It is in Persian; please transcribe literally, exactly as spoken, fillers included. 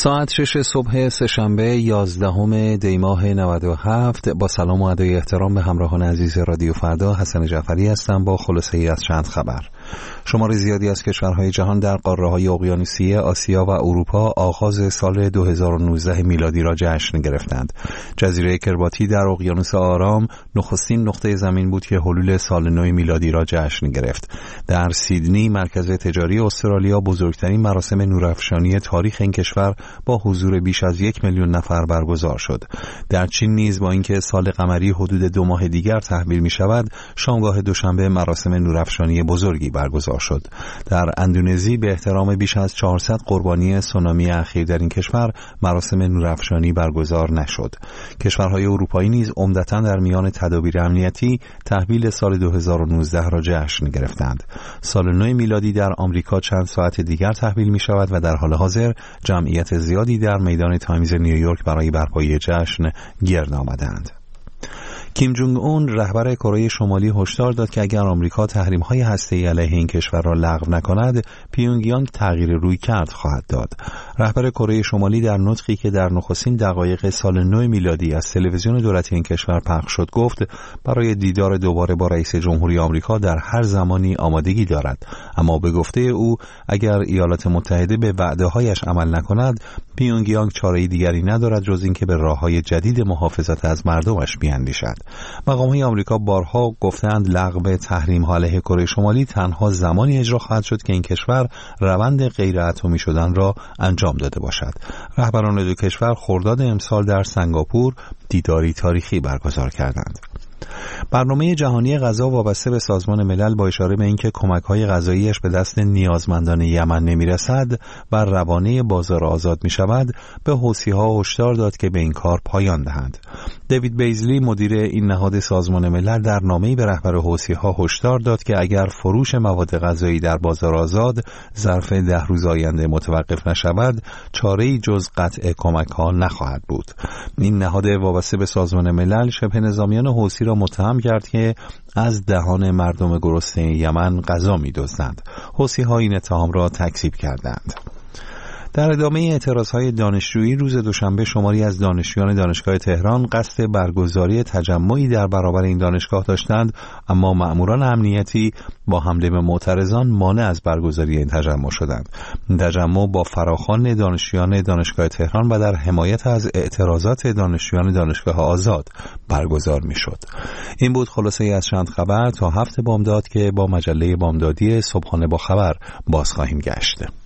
ساعت شش صبح سه‌شنبه یازدهم دی ماه نود و هفت با سلام و ادای احترام به همراهان عزیز رادیو فردا، حسن جعفری هستم با خلاصه‌ای از چند خبر. شمار زیادی از کشورهای جهان در قاره‌های اقیانوسیه آسیا و اروپا آغاز سال دو هزار و نوزده میلادی را جشن گرفتند. جزیره کرباتی در اقیانوس آرام نخستین نقطه زمین بود که حلول سال نو میلادی را جشن گرفت. در سیدنی مرکز تجاری استرالیا بزرگترین مراسم نورافشانی تاریخ این کشور با حضور بیش از یک میلیون نفر برگزار شد. در چین نیز با اینکه سال قمری حدود دو ماه دیگر تحویل می شود، شامگاه دوشنبه مراسم نورافشانی بزرگی برگزار شد. در اندونزی به احترام بیش از چهارصد قربانی سونامی اخیر در این کشور مراسم نورافشانی برگزار نشد. کشورهای اروپایی نیز عمدتاً در میان تدابیر امنیتی تحویل سال دو هزار و نوزده را جشن گرفتند. سال نو میلادی در آمریکا چند ساعت دیگر تحویل می شود و در حال حاضر جمعیت زیادی در میدان تایمز نیویورک برای برپایی جشن گرد آمدند. کیم جونگ اون رهبر کره شمالی هشدار داد که اگر آمریکا تحریم‌های هسته‌ای علیه این کشور را لغو نکند، پیونگیانگ تغییر رویکرد خواهد داد. رهبر کره شمالی در نطقی که در نخستین دقایق سال نو میلادی از تلویزیون دولتی این کشور پخش شد گفت برای دیدار دوباره با رئیس جمهوری آمریکا در هر زمانی آمادگی دارد، اما به گفته او اگر ایالات متحده به وعده‌هایش عمل نکند، پیونگیانگ چاره‌ای دیگری ندارد جز اینکه به راه‌های جدید محافظت از مردمش بیاندیشد. مقام‌های آمریکا بارها گفتند لغو تحریم‌ها علیه کره شمالی تنها زمانی اجرا خواهد شد که این کشور روند غیر اتمی شدن را انجام داده باشد. رهبران دو کشور خرداد امسال در سنگاپور دیداری تاریخی برگزار کردند. برنامه جهانی غذا وابسته به سازمان ملل با اشاره به اینکه کمک‌های غذاییش به دست نیازمندان یمن نمی‌رسد و روانه بازار آزاد می‌شود، به حوثی‌ها هشدار داد که به این کار پایان دهند. دیوید بیزلی مدیر این نهاد سازمان ملل در نامه‌ای به رهبر حوثی‌ها هشدار داد که اگر فروش مواد غذایی در بازار آزاد ظرف ده روز آینده متوقف نشود، چاره‌ای جز قطع کمک‌ها نخواهد بود. این نهاد وابسته به سازمان ملل شبه نظامیان حوثی را متهم کرد که از دهان مردم گرسنه یمن غذا می‌دزدند. حوثی‌ها این اتهام را تکذیب کردند. در ادامه اعتراضهای دانشجویی روز دوشنبه شماری از دانشجویان دانشگاه تهران قصد برگزاری تجمعی در برابر این دانشگاه داشتند، اما مأموران امنیتی با حمله به معترضان مانع از برگزاری این تجمع شدند. این تجمع با فراخوان دانشجویان دانشگاه تهران و در حمایت از اعتراضات دانشجویان دانشگاه آزاد برگزار می‌شد. این بود خلاصه‌ای از چند خبر تا هفت بامداد که با مجله بامدادی صبحانه با خبر باز خواهیم گشت.